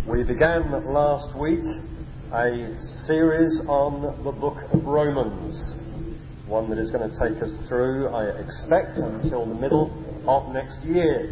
We began last week a series on the book of Romans, one that is going to take us through, I expect, until the middle of next year.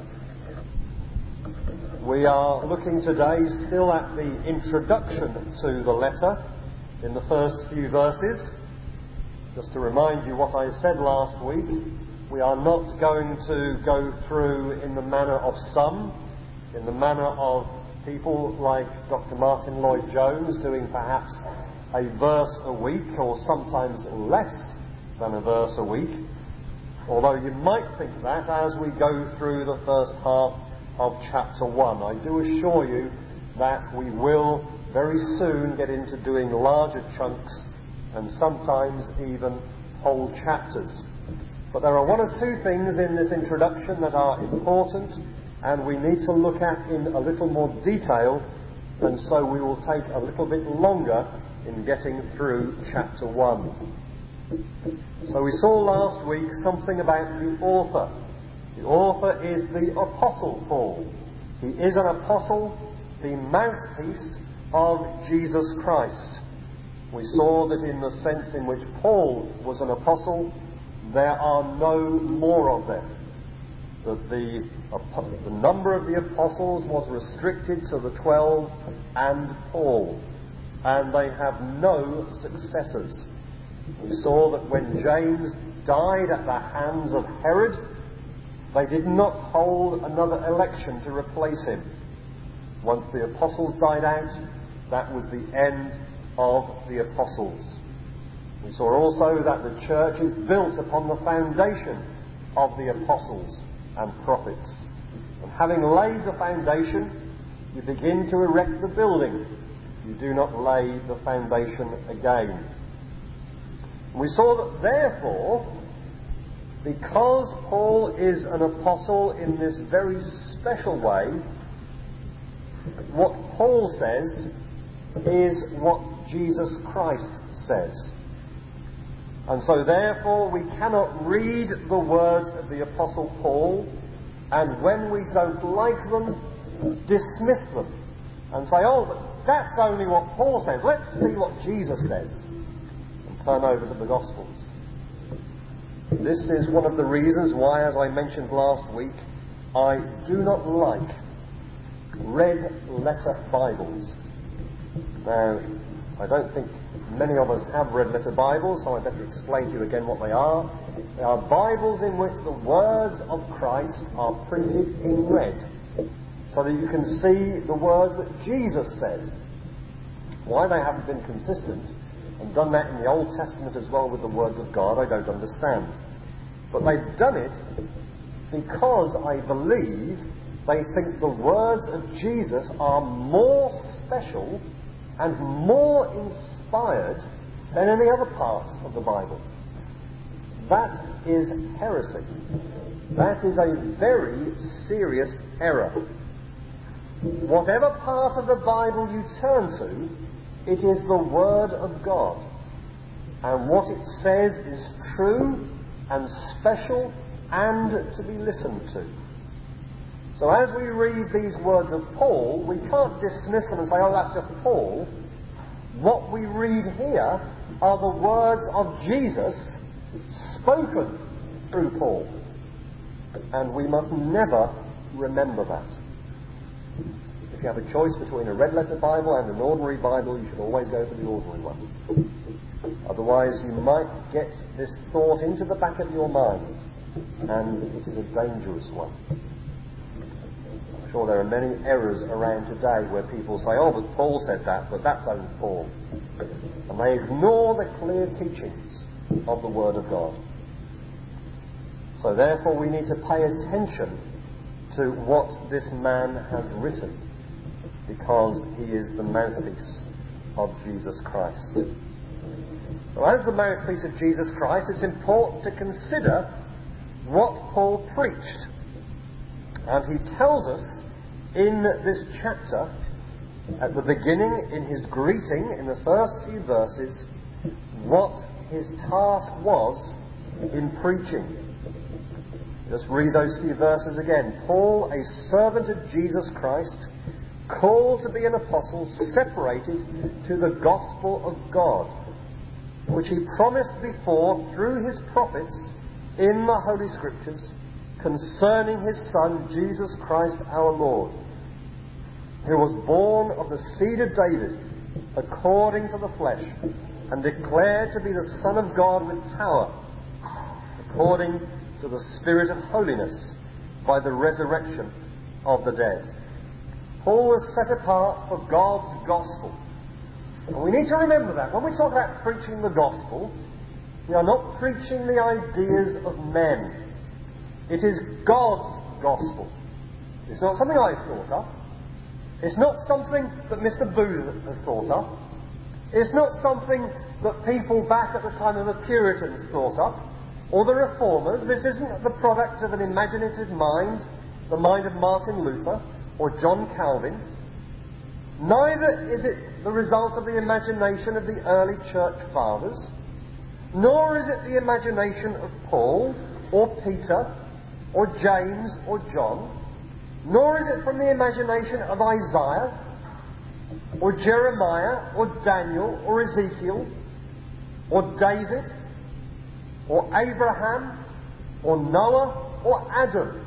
We are looking today still at the introduction to the letter in the first few verses. Just to remind you what I said last week, we are not going to go through in the manner of some, in the manner of people like Dr. Martin Lloyd-Jones doing perhaps a verse a week or sometimes less than a verse a week. Although you might think that as we go through the first half of chapter 1. I do assure you that we will very soon get into doing larger chunks and sometimes even whole chapters. But there are one or two things in this introduction that are important and we need to look at in a little more detail, and so we will take a little bit longer in getting through chapter 1. So we saw last week something about the author. The author is the Apostle Paul. He is an apostle, the mouthpiece of Jesus Christ. We saw that in the sense in which Paul was an apostle, there are no more of them. That the number of the apostles was restricted to the 12 and Paul, and they have no successors. We saw that when James died at the hands of Herod, they did not hold another election to replace him. Once the apostles died out, that was the end of the apostles. We saw also that the church is built upon the foundation of the apostles and prophets. And having laid the foundation, you begin to erect the building. You do not lay the foundation again. And we saw that therefore, because Paul is an apostle in this very special way, what Paul says is what Jesus Christ says. And so therefore we cannot read the words of the Apostle Paul and when we don't like them, dismiss them and say, oh, but that's only what Paul says. Let's see what Jesus says. And turn over to the Gospels. This is one of the reasons why, as I mentioned last week, I do not like red letter Bibles. Now, I don't think many of us have red letter Bibles, so I'd better explain to you again what they are. They are Bibles in which the words of Christ are printed in red, so that you can see the words that Jesus said. Why they haven't been consistent and done that in the Old Testament as well with the words of God, I don't understand. But they've done it because I believe they think the words of Jesus are more special and more inspired than any other parts of the Bible. That is heresy. That is a very serious error. Whatever part of the Bible you turn to, it is the Word of God. And what it says is true and special and to be listened to. So as we read these words of Paul, we can't dismiss them and say, oh, that's just Paul. What we read here are the words of Jesus spoken through Paul. And we must never remember that. If you have a choice between a red letter Bible and an ordinary Bible, you should always go for the ordinary one. Otherwise, you might get this thought into the back of your mind, and it is a dangerous one. I'm sure there are many errors around today where people say, oh, but Paul said that, but that's only Paul. And they ignore the clear teachings of the Word of God. So therefore we need to pay attention to what this man has written, because he is the mouthpiece of Jesus Christ. So as the mouthpiece of Jesus Christ, it's important to consider what Paul preached. And he tells us in this chapter, at the beginning, in his greeting, in the first few verses, what his task was in preaching. Just read those few verses again. Paul, a servant of Jesus Christ, called to be an apostle, separated to the gospel of God, which he promised before through his prophets in the Holy Scriptures concerning his Son, Jesus Christ our Lord, who was born of the seed of David according to the flesh, and declared to be the Son of God with power, according to the Spirit of holiness, by the resurrection of the dead. Paul was set apart for God's gospel. And we need to remember that. When we talk about preaching the gospel, we are not preaching the ideas of men. It is God's gospel. It's not something I've thought up. It's not something that Mr. Booth has thought up. It's not something that people back at the time of the Puritans thought up, or the Reformers. This isn't the product of an imaginative mind, the mind of Martin Luther or John Calvin. Neither is it the result of the imagination of the early church fathers, nor is it the imagination of Paul or Peter or James or John, nor is it from the imagination of Isaiah or Jeremiah or Daniel or Ezekiel or David or Abraham or Noah or Adam.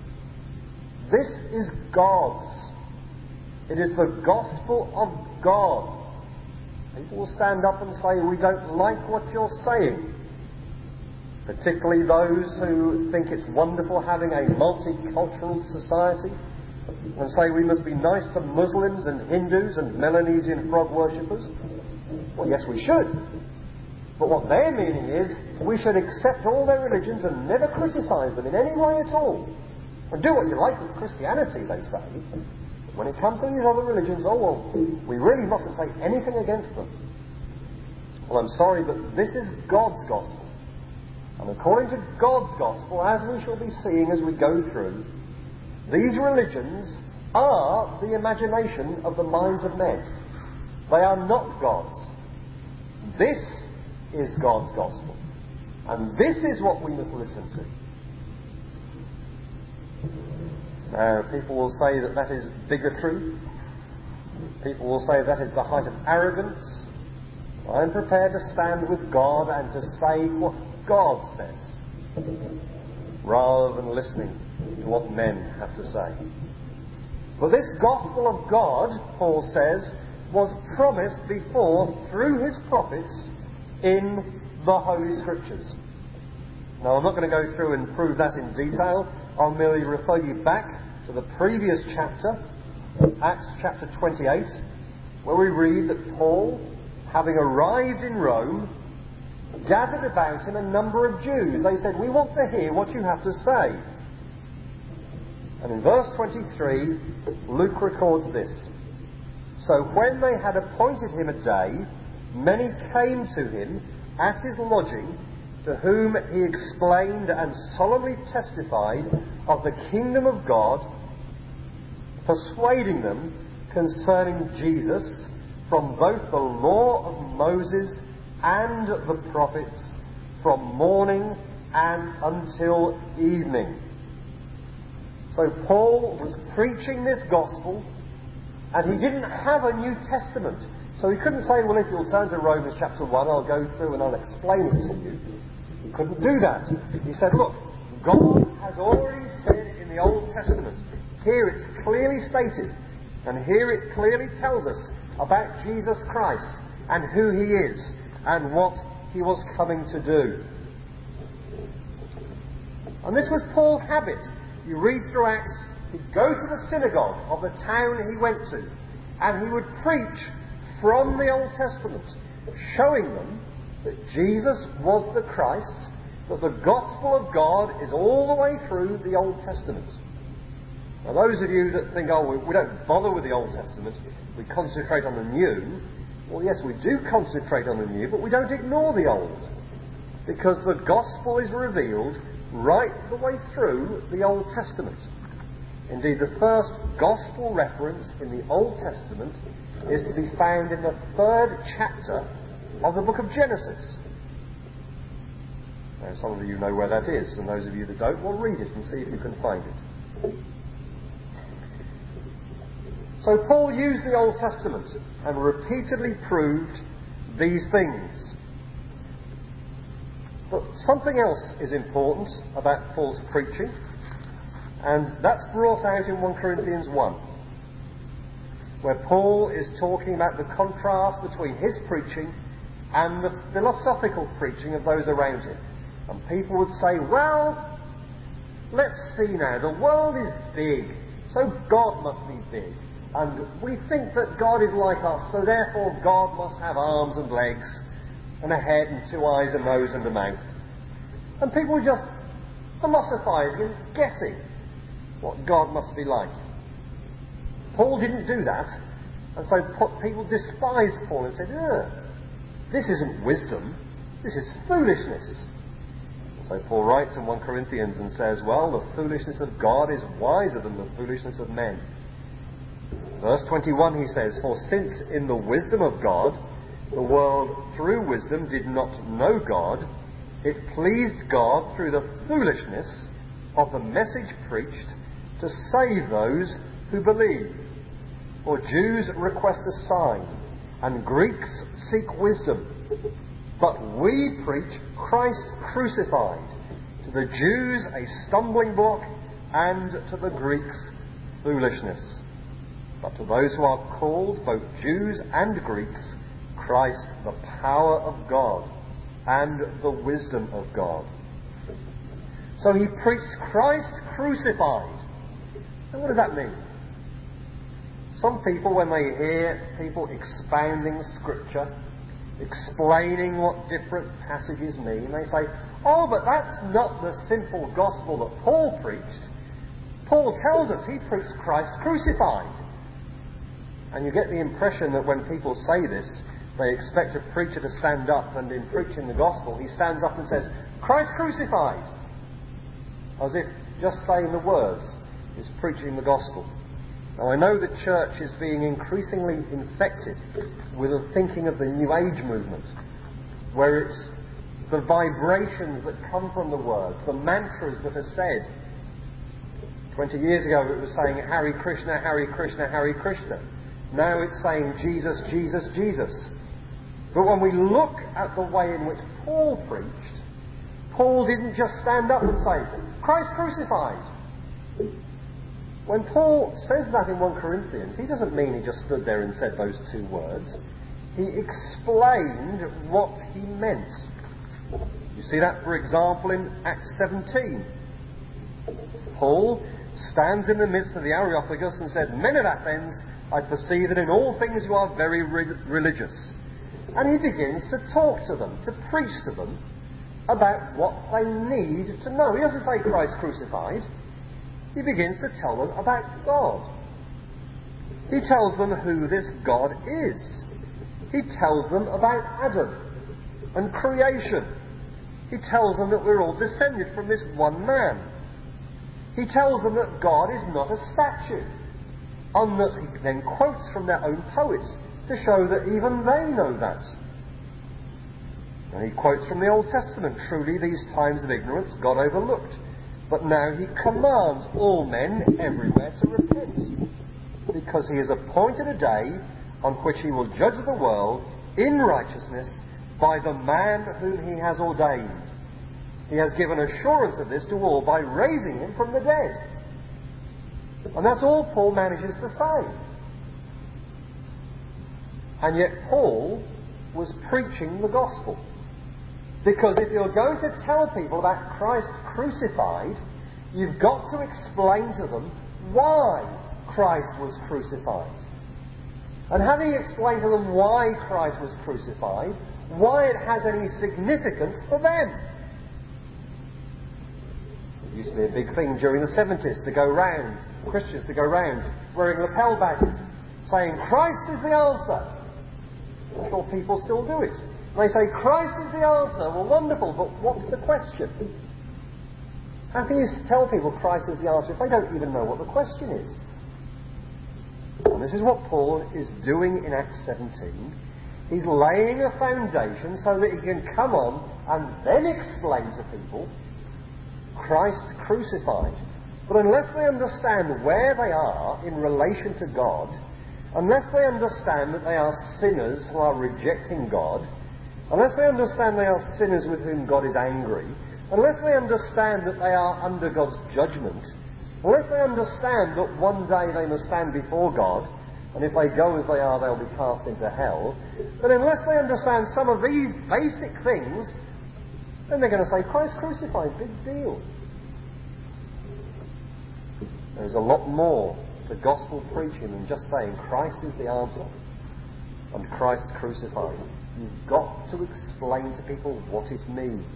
This is God's. It is the gospel of God. People will stand up and say, we don't like what you're saying. Particularly those who think it's wonderful having a multicultural society and say we must be nice to Muslims and Hindus and Melanesian frog worshippers. Well, yes, we should. But what their meaning is, we should accept all their religions and never criticise them in any way at all. And do what you like with Christianity, they say. But when it comes to these other religions, oh well, we really mustn't say anything against them. Well, I'm sorry, but this is God's gospel. And according to God's gospel, as we shall be seeing as we go through, these religions are the imagination of the minds of men. They are not God's. This is God's gospel. And this is what we must listen to. Now, people will say that that is bigotry. People will say that is the height of arrogance. I'm prepared to stand with God and to say what God says, rather than listening to what men have to say. But this gospel of God, Paul says, was promised before through his prophets in the Holy Scriptures. Now, I'm not going to go through and prove that in detail. I'll merely refer you back to the previous chapter, Acts chapter 28, where we read that Paul, having arrived in Rome, gathered about him a number of Jews. They said, we want to hear what you have to say. And in verse 23, Luke records this. So when they had appointed him a day, many came to him at his lodging, to whom he explained and solemnly testified of the kingdom of God, persuading them concerning Jesus from both the law of Moses and the prophets, from morning and until evening. So Paul was preaching this gospel, and he didn't have a New Testament. So he couldn't say, well, if you'll turn to Romans chapter 1, I'll go through and I'll explain it to you. He couldn't do that. He said, look, God has already said in the Old Testament, here it's clearly stated, and here it clearly tells us about Jesus Christ and who he is and what he was coming to do. And this was Paul's habit. You read through Acts, he'd go to the synagogue of the town he went to, and he would preach from the Old Testament, showing them that Jesus was the Christ, that the gospel of God is all the way through the Old Testament. Now, those of you that think, oh, we don't bother with the Old Testament, we concentrate on the New. Well, yes, we do concentrate on the New, but we don't ignore the Old, because the gospel is revealed right the way through the Old Testament. Indeed, the first gospel reference in the Old Testament is to be found in the 3rd chapter of the book of Genesis. Now, some of you know where that is, and those of you that don't, well, read it and see if you can find it. So Paul used the Old Testament and repeatedly proved these things. But something else is important about Paul's preaching, and that's brought out in 1 Corinthians 1, where Paul is talking about the contrast between his preaching and the philosophical preaching of those around him. And people would say, well, let's see now, the world is big, so God must be big. And we think that God is like us, so therefore God must have arms and legs, and a head and two eyes, a nose and a mouth. And people were just philosophizing and guessing what God must be like. Paul didn't do that, and so people despised Paul and said, this isn't wisdom, this is foolishness. So Paul writes in 1 Corinthians and says, well, the foolishness of God is wiser than the foolishness of men. Verse 21 he says, for since in the wisdom of God, the world through wisdom did not know God, it pleased God through the foolishness of the message preached to save those who believe. For Jews request a sign, and Greeks seek wisdom. But we preach Christ crucified, to the Jews a stumbling block, and to the Greeks foolishness. But to those who are called, both Jews and Greeks, Christ the power of God and the wisdom of God. So he preached Christ crucified. And what does that mean? Some people, when they hear people expounding Scripture, explaining what different passages mean, they say, oh, but that's not the simple gospel that Paul preached. Paul tells us he preached Christ crucified. And you get the impression that when people say this, they expect a preacher to stand up, and in preaching the gospel, he stands up and says, Christ crucified! As if just saying the words is preaching the gospel. Now, I know the church is being increasingly infected with the thinking of the New Age movement, where it's the vibrations that come from the words, the mantras that are said. 20 years ago it was saying Hare Krishna, Hare Krishna, Hare Krishna. Now it's saying Jesus, Jesus, Jesus. But when we look at the way in which Paul preached, Paul didn't just stand up and say, Christ crucified. When Paul says that in 1 Corinthians, he doesn't mean he just stood there and said those two words. He explained what he meant. You see that, for example, in Acts 17. Paul stands in the midst of the Areopagus and said, Men of Athens, I perceive that in all things you are very religious. And he begins to talk to them, to preach to them about what they need to know. He doesn't say Christ crucified. He begins to tell them about God. He tells them who this God is. He tells them about Adam and creation. He tells them that we're all descended from this one man. He tells them that God is not a statue. And that he then quotes from their own poets to show that even they know that. And he quotes from the Old Testament, truly these times of ignorance God overlooked. But now he commands all men everywhere to repent, because he has appointed a day on which he will judge the world in righteousness by the man whom he has ordained. He has given assurance of this to all by raising him from the dead. And that's all Paul manages to say. And yet Paul was preaching the gospel. Because if you're going to tell people about Christ crucified, you've got to explain to them why Christ was crucified. And having explained to them why Christ was crucified, why it has any significance for them. It used to be a big thing during the 70s to go round, Christians to go round wearing lapel badges, saying, Christ is the answer. I'm sure people still do it. They say, Christ is the answer. Well, wonderful, but what's the question? How can you tell people Christ is the answer if they don't even know what the question is? And this is what Paul is doing in Acts 17. He's laying a foundation so that he can come on and then explain to people Christ crucified. But unless they understand where they are in relation to God, unless they understand that they are sinners who are rejecting God, unless they understand they are sinners with whom God is angry, unless they understand that they are under God's judgment, unless they understand that one day they must stand before God, and if they go as they are, they'll be cast into hell, then unless they understand some of these basic things, then they're going to say, Christ crucified, big deal. There's a lot more to gospel preaching than just saying Christ is the answer and Christ crucified. You've got to explain to people what it means.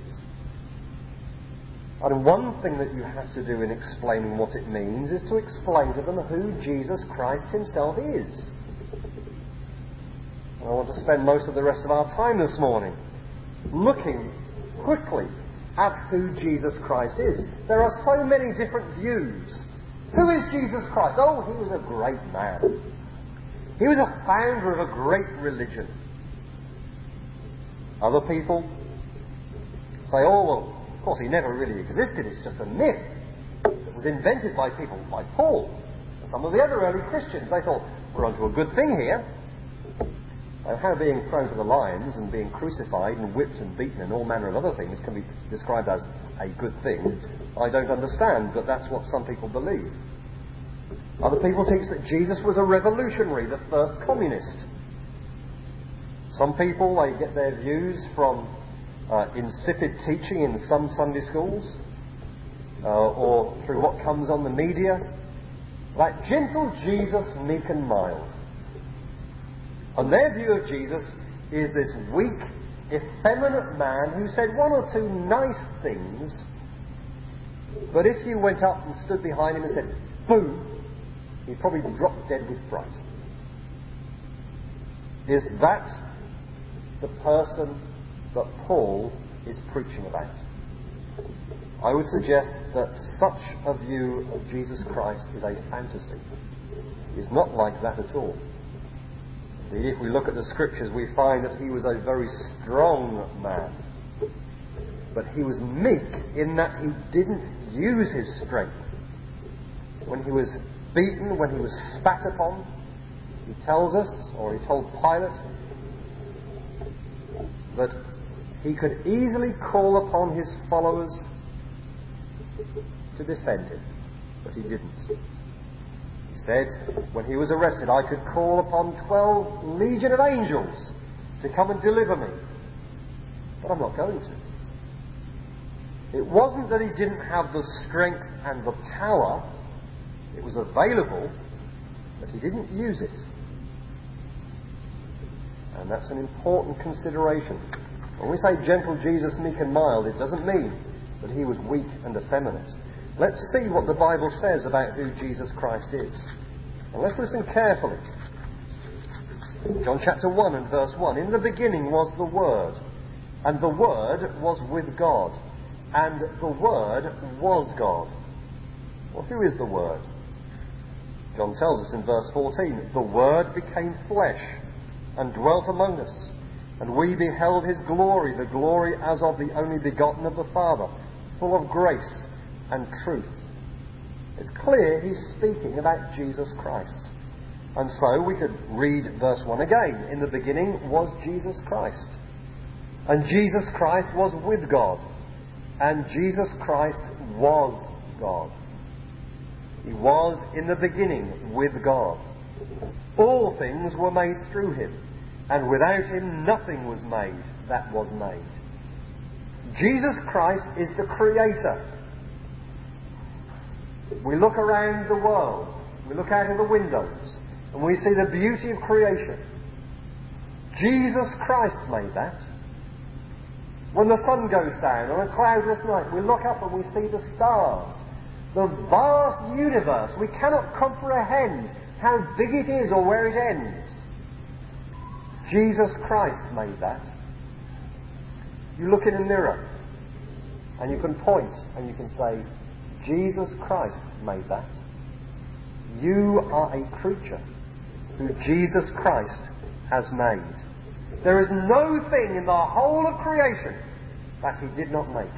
And one thing that you have to do in explaining what it means is to explain to them who Jesus Christ himself is. And I want to spend most of the rest of our time this morning looking quickly at who Jesus Christ is. There are so many different views. Who is Jesus Christ? Oh, he was a great man. He was a founder of a great religion. Other people say, oh, well, of course he never really existed. It's just a myth that was invented by people like Paul and some of the other early Christians. They thought, we're onto a good thing here. And how being thrown to the lions and being crucified and whipped and beaten and all manner of other things can be described as a good thing, I don't understand, but that's what some people believe. Other people teach that Jesus was a revolutionary, the first communist. Some people, they get their views from insipid teaching in some Sunday schools or through what comes on the media. That gentle Jesus, meek and mild. And their view of Jesus is this weak, effeminate man who said one or two nice things, but if you went up and stood behind him and said, boo, he'd probably drop dead with fright. Is that the person that Paul is preaching about? I would suggest that such a view of Jesus Christ is a fantasy. It's not like that at all. Indeed, if we look at the Scriptures, we find that he was a very strong man. But he was meek in that he didn't use his strength. When he was beaten, when he was spat upon, he tells us, or he told Pilate, that he could easily call upon his followers to defend him, but he didn't. He said, when he was arrested, I could call upon 12 legion of angels to come and deliver me, but I'm not going to. It wasn't that he didn't have the strength and the power. It was available, but he didn't use it. And that's an important consideration. When we say gentle Jesus, meek and mild, it doesn't mean that he was weak and effeminate. Let's see what the Bible says about who Jesus Christ is. And let's listen carefully. John chapter 1 and verse 1. In the beginning was the Word, and the Word was with God, and the Word was God. Well, who is the Word? John tells us in verse 14, the Word became flesh and dwelt among us, and we beheld his glory, the glory as of the only begotten of the Father, full of grace and truth. It's clear he's speaking about Jesus Christ. And so we could read verse 1 again. In the beginning was Jesus Christ. And Jesus Christ was with God. And Jesus Christ was God. He was in the beginning with God. All things were made through him, and without him nothing was made that was made. Jesus Christ is the Creator. We look around the world, we look out of the windows, and we see the beauty of creation. Jesus Christ made that. When the sun goes down on a cloudless night, we look up and we see the stars. The vast universe. We cannot comprehend how big it is or where it ends. Jesus Christ made that. You look in a mirror and you can point and you can say, Jesus Christ made that. You are a creature who Jesus Christ has made. There is no thing in the whole of creation that he did not make.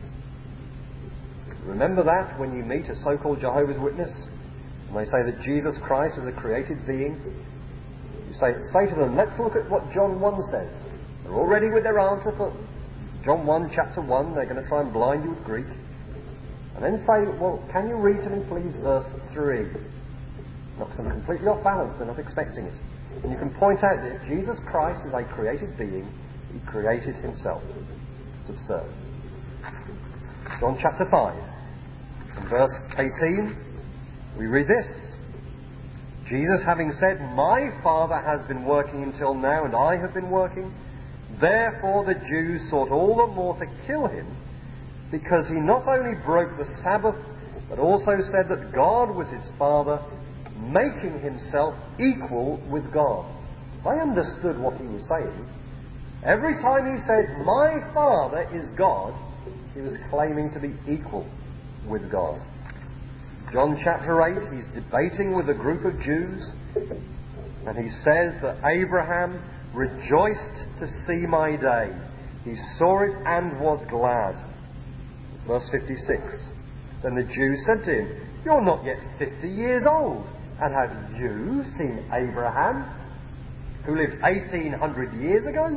Remember that when you meet a so-called Jehovah's Witness and they say that Jesus Christ is a created being. You say to them, let's look at what John 1 says. They're all ready with their answer for John 1, chapter 1. They're going to try and blind you with Greek. And then say, well, can you read to me, please, verse 3? Knocks them completely off balance. They're not expecting it. And you can point out that if Jesus Christ is a created being, he created himself. It's absurd. John chapter 5, and verse 18, we read this. Jesus having said, my Father has been working until now, and I have been working. Therefore the Jews sought all the more to kill him, because he not only broke the Sabbath, but also said that God was his Father, making himself equal with God. They understood what he was saying. Every time he said, my Father is God, he was claiming to be equal with God. John chapter 8, he's debating with a group of Jews, and he says that Abraham rejoiced to see my day. He saw it and was glad. It's verse 56. Then the Jews said to him, you're not yet 50 years old, and have you seen Abraham, who lived 1800 years ago?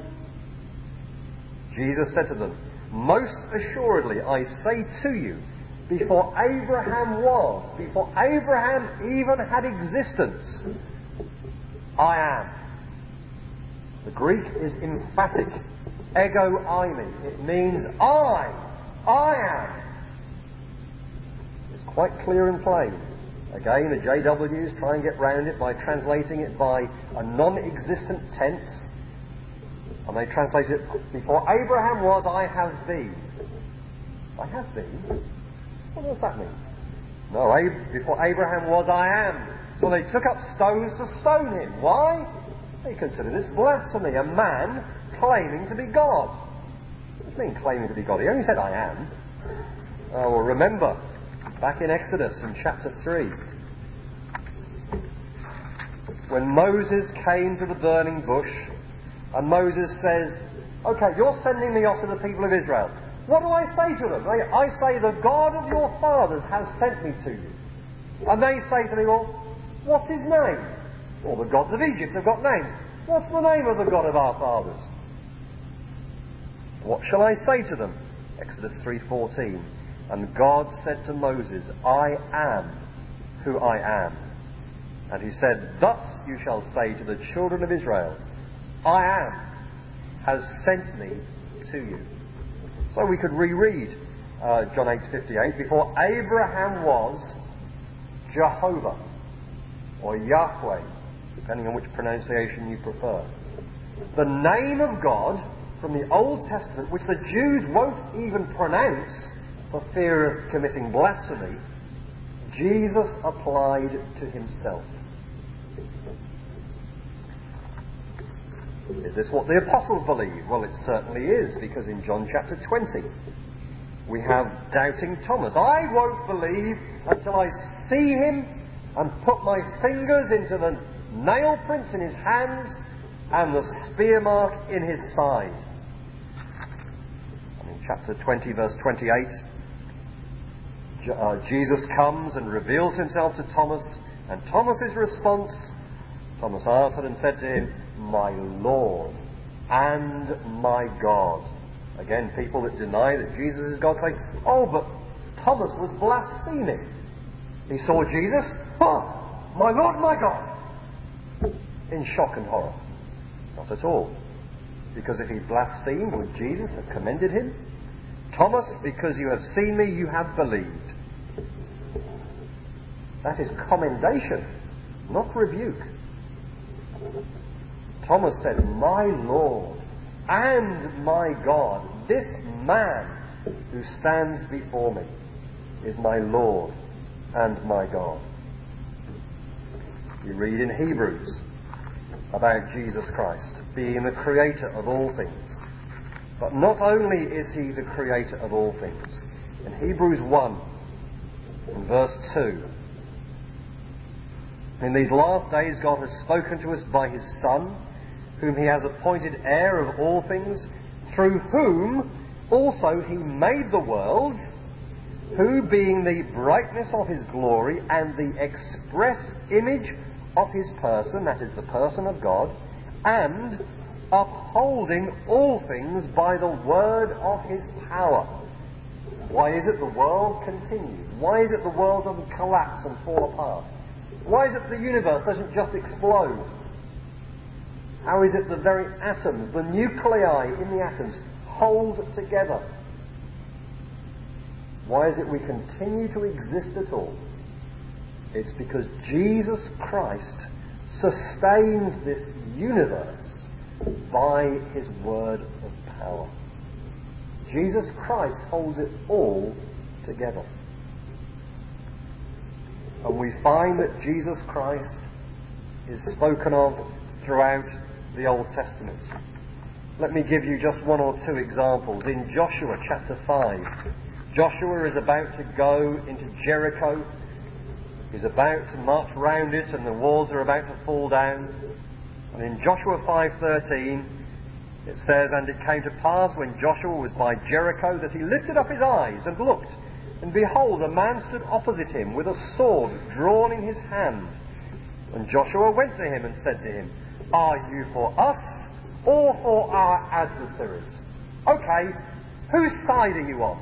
Jesus said to them, most assuredly I say to you, before Abraham was, before Abraham even had existence, I am. The Greek is emphatic. Ego eimi. It means I am. It's quite clear and plain. Again, the JWs try and get round it by translating it by a non-existent tense. And they translate it, before Abraham was, I have been. I have been? What does that mean? No, before Abraham was, I am. So they took up stones to stone him. Why? They consider this blasphemy. A man claiming to be God. What do you mean claiming to be God? He only said, I am. Oh, well, remember, back in Exodus in chapter 3, when Moses came to the burning bush, and Moses says, okay, you're sending me off to the people of Israel. What do I say to them? I say, the God of your fathers has sent me to you. And they say to me, well, what's his name? Well, the gods of Egypt have got names. What's the name of the God of our fathers? What shall I say to them? Exodus 3:14. And God said to Moses, I am who I am. And he said, thus you shall say to the children of Israel, I am has sent me to you. So we could reread John 8:58. Before Abraham was, Jehovah, or Yahweh, depending on which pronunciation you prefer. The name of God from the Old Testament, which the Jews won't even pronounce for fear of committing blasphemy, Jesus applied to himself. Is this what the apostles believe? Well, it certainly is, because in John chapter 20 we have doubting Thomas. I won't believe until I see him and put my fingers into the nail prints in his hands and the spear mark in his side. And in chapter 20 verse 28, Jesus comes and reveals himself to Thomas, and Thomas's response, Thomas answered and said to him, my Lord and my God. Again, people that deny that Jesus is God say, oh, but Thomas was blaspheming. He saw Jesus, oh, my Lord, my God, in shock and horror. Not at all. Because if he blasphemed, would Jesus have commended him? Thomas, because you have seen me, you have believed. That is commendation, not rebuke. Thomas said, my Lord and my God, this man who stands before me is my Lord and my God. We read in Hebrews about Jesus Christ being the creator of all things. But not only is he the creator of all things. In Hebrews 1, in verse 2, in these last days God has spoken to us by his Son, whom he has appointed heir of all things, through whom also he made the worlds, who being the brightness of his glory and the express image of his person, that is the person of God, and upholding all things by the word of his power. Why is it the world continues? Why is it the world doesn't collapse and fall apart? Why is it the universe doesn't just explode? How is it the very atoms, the nuclei in the atoms, hold together? Why is it we continue to exist at all? It's because Jesus Christ sustains this universe by his word of power. Jesus Christ holds it all together. And we find that Jesus Christ is spoken of throughout the Old Testament. Let me give you just one or two examples. In Joshua chapter 5, Joshua is about to go into Jericho. He's about to march round it and the walls are about to fall down. And in Joshua 5:13 it says, "And it came to pass when Joshua was by Jericho that he lifted up his eyes and looked, and behold, a man stood opposite him with a sword drawn in his hand. And Joshua went to him and said to him, 'Are you for us or for our adversaries?'" Okay, whose side are you on?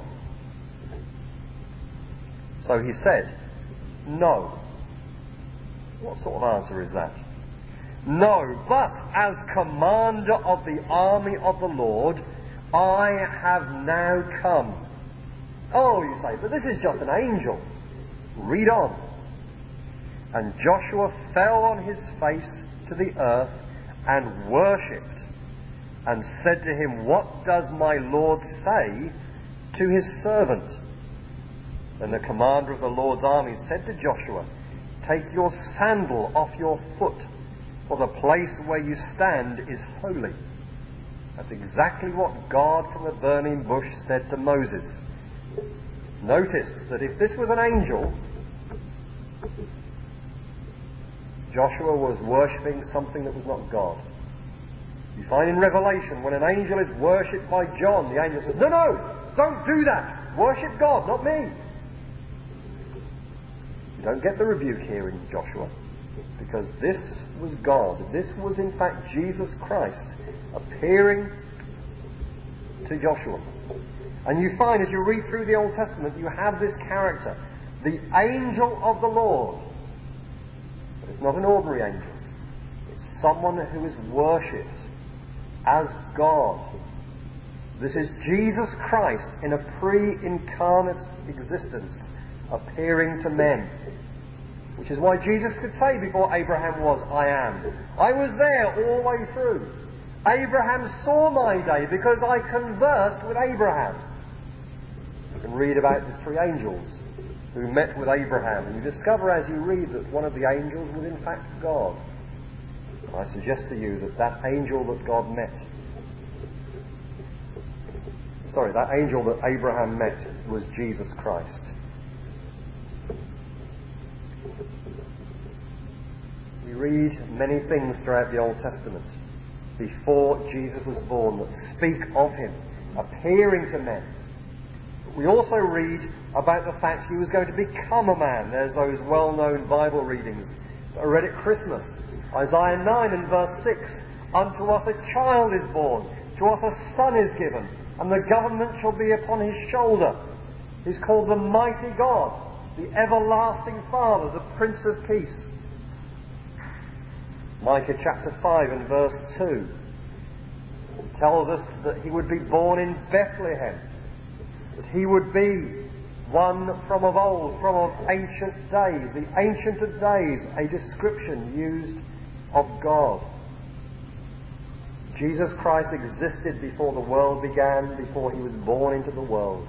So he said, "No." What sort of answer is that? "No, but as commander of the army of the Lord, I have now come." Oh, you say, but this is just an angel. Read on. "And Joshua fell on his face to the earth and worshipped, and said to him, 'What does my Lord say to his servant?' Then the commander of the Lord's army said to Joshua, 'Take your sandal off your foot, for the place where you stand is holy.'" That's exactly what God from the burning bush said to Moses. Notice that if this was an angel, Joshua was worshipping something that was not God. You find in Revelation, when an angel is worshipped by John, the angel says, no, don't do that. Worship God, not me. You don't get the rebuke here in Joshua, because this was God. This was in fact Jesus Christ appearing to Joshua. And you find, as you read through the Old Testament, you have this character, the angel of the Lord. But it's not an ordinary angel. It's someone who is worshipped as God. This is Jesus Christ in a pre-incarnate existence, appearing to men. Which is why Jesus could say before Abraham was, "I am." I was there all the way through. Abraham saw my day because I conversed with Abraham. You can read about the three angels who met with Abraham, and you discover as you read that one of the angels was in fact God. And I suggest to you that that angel that Abraham met was Jesus Christ. We read many things throughout the Old Testament before Jesus was born that speak of him appearing to men. But we also read about the fact he was going to become a man. There's those well-known Bible readings that are read at Christmas. Isaiah 9 and verse 6. "Unto us a child is born, to us a son is given, and the government shall be upon his shoulder. He's called the Mighty God, the Everlasting Father, the Prince of Peace." Micah chapter 5 and verse 2 tells us that he would be born in Bethlehem, that he would be one from of old, from of ancient days. The Ancient of Days, a description used of God. Jesus Christ existed before the world began, before he was born into the world.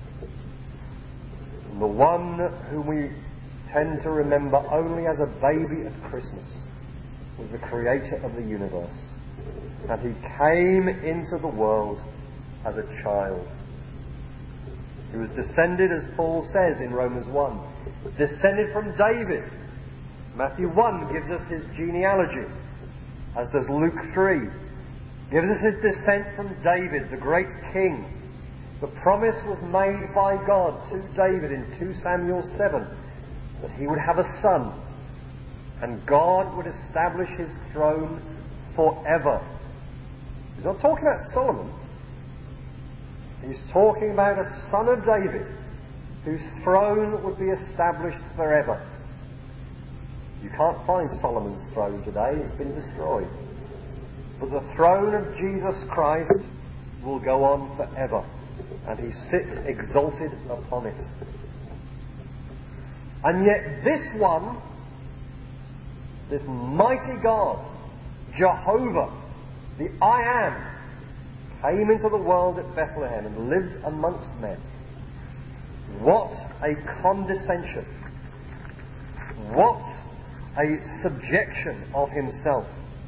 And the one whom we tend to remember only as a baby at Christmas was the creator of the universe. And he came into the world as a child. He was descended, as Paul says in Romans 1, descended from David. Matthew 1 gives us his genealogy, as does Luke 3. Gives us his descent from David, the great king. The promise was made by God to David in 2 Samuel 7 that he would have a son. and God would establish his throne forever. He's not talking about Solomon. He's talking about a son of David whose throne would be established forever. You can't find Solomon's throne today. It's been destroyed. But the throne of Jesus Christ will go on forever, and he sits exalted upon it. And yet this one, this mighty God, Jehovah, the I Am, came into the world at Bethlehem and lived amongst men. What a condescension! What a subjection of himself!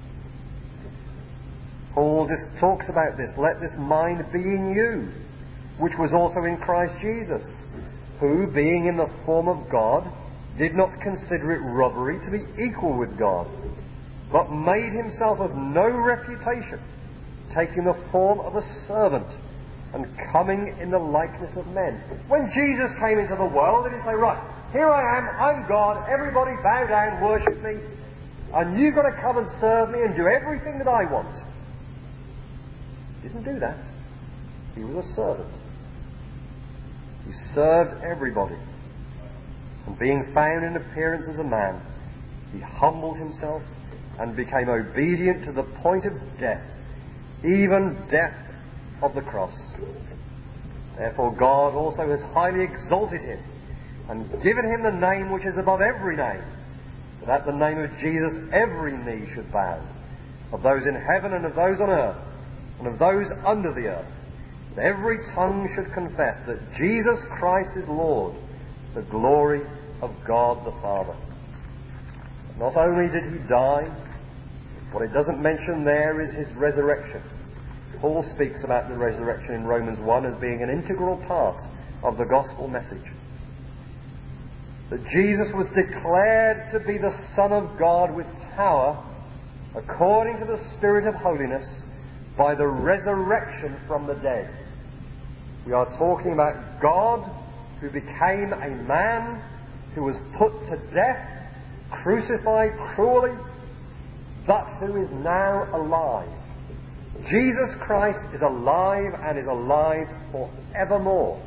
Paul just talks about this. Let this mind be in you, which was also in Christ Jesus, who, being in the form of God, did not consider it robbery to be equal with God, but made himself of no reputation, taking the form of a servant and coming in the likeness of men. When Jesus came into the world, he didn't say, right, here I am, I'm God, everybody bow down, worship me, and you've got to come and serve me and do everything that I want. He didn't do that. He was a servant. He served everybody. And being found in appearance as a man, he humbled himself and became obedient to the point of death, even death of the cross. Therefore God also has highly exalted him and given him the name which is above every name, so that at the name of Jesus every knee should bow, of those in heaven and of those on earth and of those under the earth, and every tongue should confess that Jesus Christ is Lord, to the glory of God the Father. But not only did he die, what it doesn't mention there is his resurrection. Paul speaks about the resurrection in Romans 1 as being an integral part of the gospel message. That Jesus was declared to be the Son of God with power, according to the Spirit of holiness, by the resurrection from the dead. We are talking about God who became a man, who was put to death, crucified cruelly, but who is now alive. Jesus Christ is alive and is alive forevermore.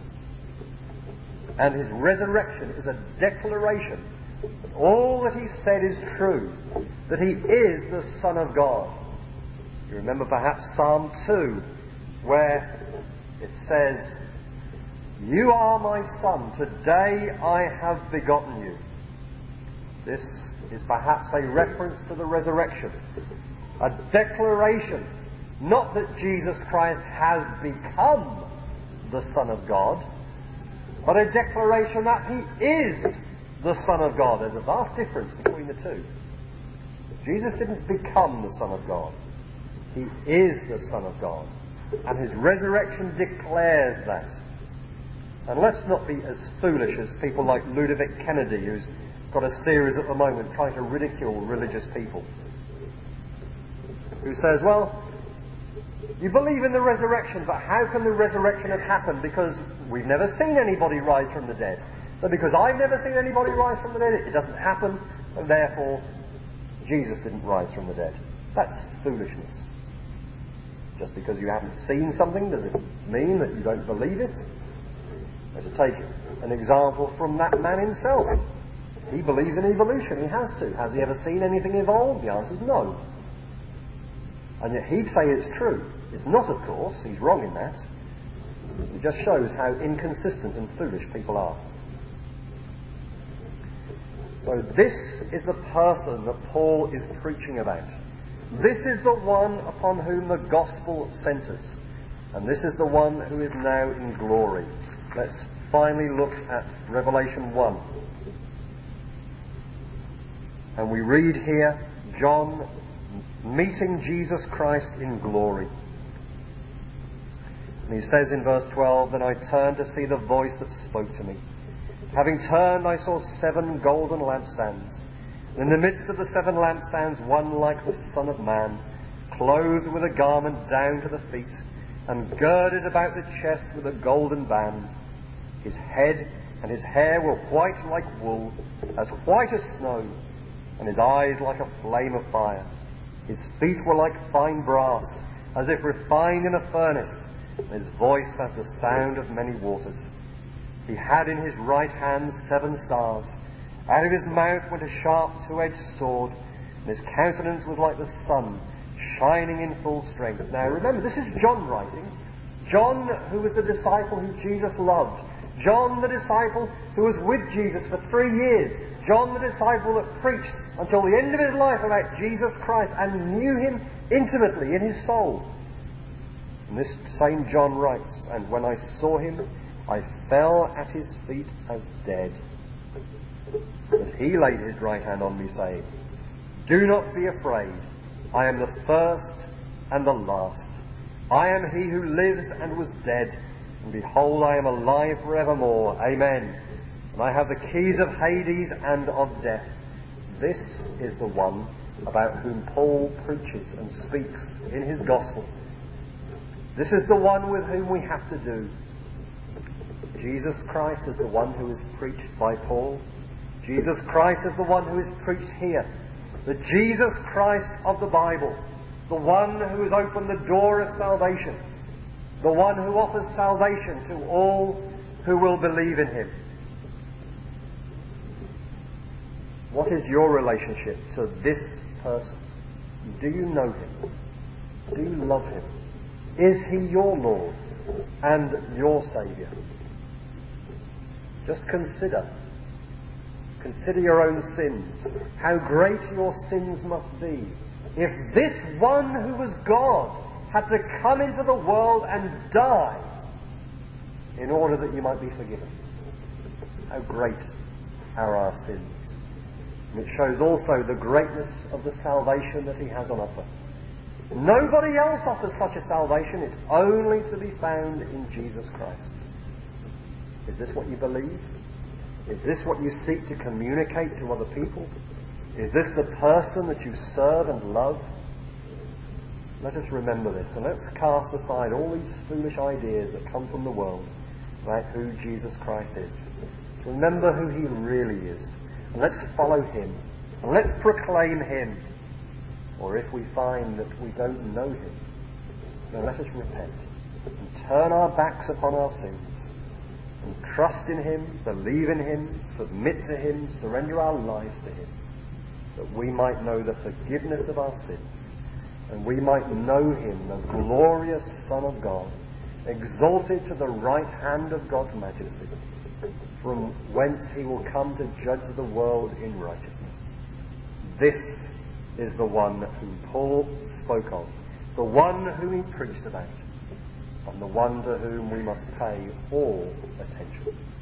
And his resurrection is a declaration that all that he said is true, that he is the Son of God. You remember perhaps Psalm 2, where it says, "You are my son, today I have begotten you." This is perhaps a reference to the resurrection. A declaration, not that Jesus Christ has become the Son of God, but a declaration that he is the Son of God. There's a vast difference between the two. Jesus didn't become the Son of God. He is the Son of God. And his resurrection declares that. And let's not be as foolish as people like Ludovic Kennedy, who's got a series at the moment trying to ridicule religious people. Who says, well, you believe in the resurrection, but how can the resurrection have happened? Because we've never seen anybody rise from the dead. So because I've never seen anybody rise from the dead, it doesn't happen, so therefore Jesus didn't rise from the dead. That's foolishness. Just because you haven't seen something, does it mean that you don't believe it? To take an example from that man himself. He believes in evolution. He has to. Has he ever seen anything evolve? The answer is no. And yet he'd say it's true. It's not, of course. He's wrong in that. It just shows how inconsistent and foolish people are. So this is the person that Paul is preaching about. This is the one upon whom the gospel centres. And this is the one who is now in glory. Let's finally look at Revelation 1. And we read here John meeting Jesus Christ in glory. And he says in verse 12, "Then I turned to see the voice that spoke to me. Having turned, I saw 7 golden lampstands. And in the midst of the 7 lampstands, one like the Son of Man, clothed with a garment down to the feet, and girded about the chest with a golden band. His head and his hair were white like wool, as white as snow, and his eyes like a flame of fire. His feet were like fine brass, as if refined in a furnace, and his voice as the sound of many waters. He had in his right hand 7 stars. Out of his mouth went a sharp 2-edged sword, and his countenance was like the sun, shining in full strength. Now remember, this is John writing. John, who was the disciple who Jesus loved. John, the disciple who was with Jesus for 3 years. John, the disciple that preached until the end of his life about Jesus Christ and knew him intimately in his soul. And this same John writes, "And when I saw him, I fell at his feet as dead. But he laid his right hand on me, saying, 'Do not be afraid. I am the first and the last. I am he who lives and was dead, and behold, I am alive forevermore. Amen. And I have the keys of Hades and of death.'" This is the one about whom Paul preaches and speaks in his gospel. This is the one with whom we have to do. Jesus Christ is the one who is preached by Paul. Jesus Christ is the one who is preached here. The Jesus Christ of the Bible. The one who has opened the door of salvation. The one who offers salvation to all who will believe in him. What is your relationship to this person? Do you know him? Do you love him? Is he your Lord and your Saviour? Just consider your own sins. How great your sins must be if this one who was God had to come into the world and die in order that you might be forgiven. How great are our sins. And it shows also the greatness of the salvation that he has on offer. Nobody else offers such a salvation. It's only to be found in Jesus Christ. Is this what you believe? Is this what you seek to communicate to other people? Is this the person that you serve and love? Let us remember this, and let's cast aside all these foolish ideas that come from the world about who Jesus Christ is. Remember who he really is, and let's follow him, and let's proclaim him. Or if we find that we don't know him, then let us repent and turn our backs upon our sins and trust in him, believe in him, submit to him, surrender our lives to him, that we might know the forgiveness of our sins, and we might know him, the glorious Son of God, exalted to the right hand of God's majesty, from whence he will come to judge the world in righteousness. This is the one whom Paul spoke of, the one whom he preached about, and the one to whom we must pay all attention.